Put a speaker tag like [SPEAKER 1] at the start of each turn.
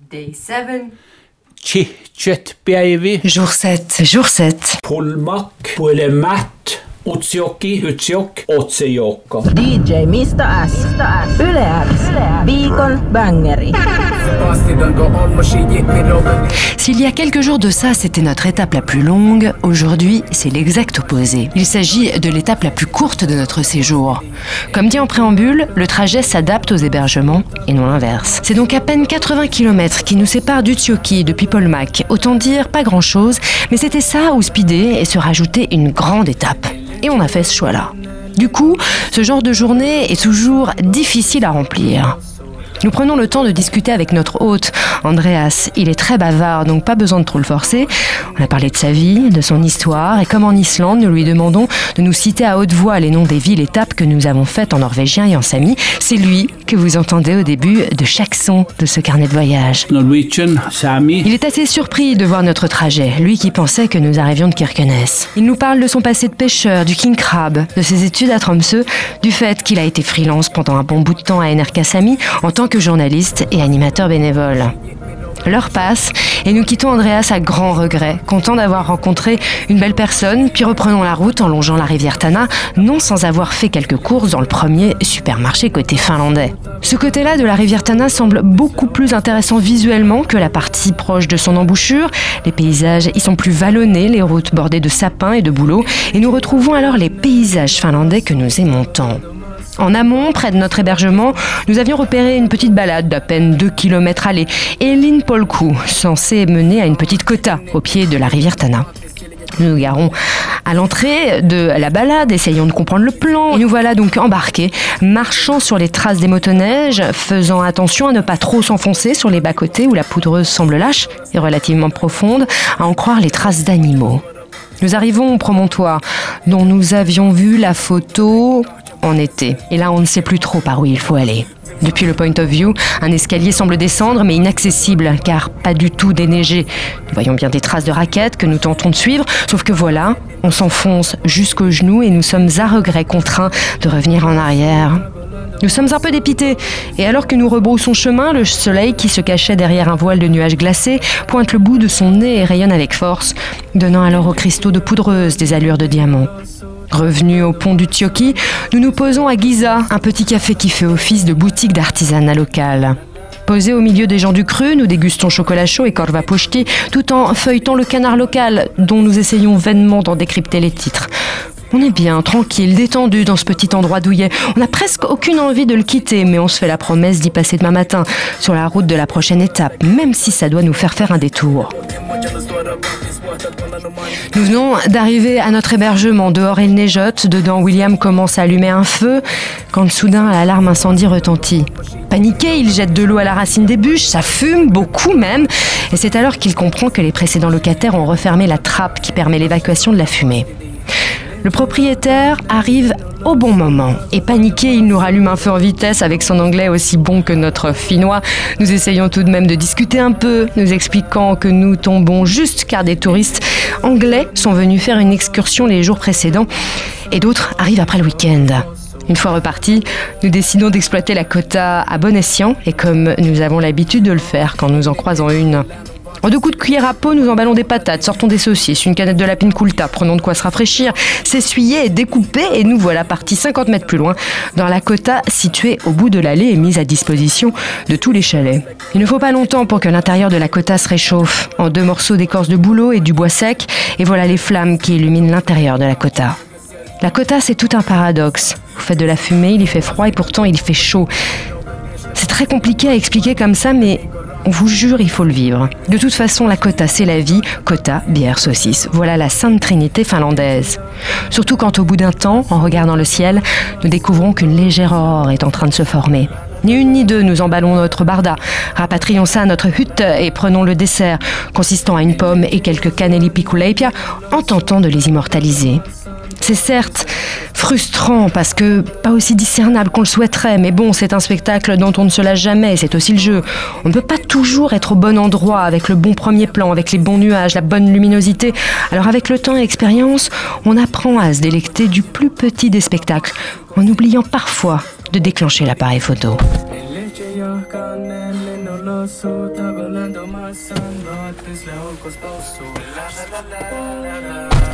[SPEAKER 1] Day 7.
[SPEAKER 2] Jour 7.
[SPEAKER 3] Pulmak, Pulemat, Utsjoki, Otsejokka.
[SPEAKER 4] DJ Mr. S. Yle X. Viikon bangeri.
[SPEAKER 2] S'il y a quelques jours de ça, c'était notre étape la plus longue, aujourd'hui, c'est l'exact opposé. Il s'agit de l'étape la plus courte de notre séjour. Comme dit en préambule, le trajet s'adapte aux hébergements et non l'inverse. C'est donc à peine 80 km qui nous séparent d'Utsjoki depuis Polmak. Autant dire pas grand-chose, mais c'était ça ou speeder et se rajouter une grande étape. Et on a fait ce choix-là. Du coup, ce genre de journée est toujours difficile à remplir. Nous prenons le temps de discuter avec notre hôte, Andreas. Il est très bavard, donc pas besoin de trop le forcer. On a parlé de sa vie, de son histoire, et comme en Islande, nous lui demandons de nous citer à haute voix les noms des villes étapes que nous avons faites en norvégien et en sami. C'est lui que vous entendez au début de chaque son de ce carnet de voyage.
[SPEAKER 3] Norwegian, Sami.
[SPEAKER 2] Il est assez surpris de voir notre trajet, lui qui pensait que nous arrivions de Kirkenes. Il nous parle de son passé de pêcheur, du king crab, de ses études à Tromsø, du fait qu'il a été freelance pendant un bon bout de temps à NRK Sami en tant que journaliste et animateur bénévole. L'heure passe et nous quittons Andreas à grand regret, content d'avoir rencontré une belle personne, puis reprenons la route en longeant la rivière Tana, non sans avoir fait quelques courses dans le premier supermarché côté finlandais. Ce côté-là de la rivière Tana semble beaucoup plus intéressant visuellement que la partie proche de son embouchure. Les paysages y sont plus vallonnés, les routes bordées de sapins et de bouleaux, et nous retrouvons alors les paysages finlandais que nous aimons tant. En amont, près de notre hébergement, nous avions repéré une petite balade d'à peine 2 km allée, Elinpolku, censée mener à une petite quota au pied de la rivière Tana. Nous nous garons à l'entrée de la balade, essayons de comprendre le plan, et nous voilà donc embarqués, marchant sur les traces des motoneiges, faisant attention à ne pas trop s'enfoncer sur les bas-côtés où la poudreuse semble lâche et relativement profonde, à en croire les traces d'animaux. Nous arrivons au promontoire, dont nous avions vu la photo en été. Et là, on ne sait plus trop par où il faut aller. Depuis le point of view, un escalier semble descendre, mais inaccessible, car pas du tout déneigé. Nous voyons bien des traces de raquettes que nous tentons de suivre, sauf que voilà, on s'enfonce jusqu'aux genoux et nous sommes à regret contraints de revenir en arrière. Nous sommes un peu dépités, et alors que nous rebroussons chemin, le soleil qui se cachait derrière un voile de nuages glacés pointe le bout de son nez et rayonne avec force, donnant alors aux cristaux de poudreuse des allures de diamants. Revenus au pont d'Utsjoki, nous nous posons à Giza, un petit café qui fait office de boutique d'artisanat local. Posés au milieu des gens du cru, nous dégustons chocolat chaud et korvapusti, tout en feuilletant le canard local, dont nous essayons vainement d'en décrypter les titres. On est bien, tranquille, détendu dans ce petit endroit douillet. On n'a presque aucune envie de le quitter, mais on se fait la promesse d'y passer demain matin, sur la route de la prochaine étape, même si ça doit nous faire un détour. Nous venons d'arriver à notre hébergement. Dehors il neigeote, dedans William commence à allumer un feu, quand soudain l'alarme incendie retentit. Paniqué, il jette de l'eau à la racine des bûches, ça fume, beaucoup même, et c'est alors qu'il comprend que les précédents locataires ont refermé la trappe qui permet l'évacuation de la fumée. Le propriétaire arrive au bon moment. Et paniqué, il nous rallume un feu en vitesse avec son anglais aussi bon que notre finnois. Nous essayons tout de même de discuter un peu, nous expliquant que nous tombons juste car des touristes anglais sont venus faire une excursion les jours précédents et d'autres arrivent après le week-end. Une fois repartis, nous décidons d'exploiter la quota à bon escient et comme nous avons l'habitude de le faire quand nous en croisons une. En 2 coups de cuillère à peau, nous emballons des patates, sortons des saucisses, une canette de lapine Kulta, prenons de quoi se rafraîchir, s'essuyer et découper, et nous voilà partis 50 mètres plus loin, dans la quota située au bout de l'allée et mise à disposition de tous les chalets. Il ne faut pas longtemps pour que l'intérieur de la quota se réchauffe, en 2 morceaux d'écorce de bouleau et du bois sec, et voilà les flammes qui illuminent l'intérieur de la quota. La quota, c'est tout un paradoxe. Vous faites de la fumée, il y fait froid et pourtant il fait chaud. C'est très compliqué à expliquer comme ça, mais on vous jure, il faut le vivre. De toute façon, la quota, c'est la vie. Quota, bière, saucisse. Voilà la sainte trinité finlandaise. Surtout quand au bout d'un temps, en regardant le ciel, nous découvrons qu'une légère aurore est en train de se former. Ni une ni deux, nous emballons notre barda, rapatrions ça à notre hutte et prenons le dessert, consistant à une pomme et quelques cannelli piccoleipia, en tentant de les immortaliser. C'est certes frustrant parce que pas aussi discernable qu'on le souhaiterait, mais bon, c'est un spectacle dont on ne se lasse jamais, c'est aussi le jeu. On ne peut pas toujours être au bon endroit, avec le bon premier plan, avec les bons nuages, la bonne luminosité. Alors avec le temps et l'expérience, on apprend à se délecter du plus petit des spectacles, en oubliant parfois de déclencher l'appareil photo.
[SPEAKER 1] celoso, está volando más sangre, antes la ojos pauso. La la la la la la.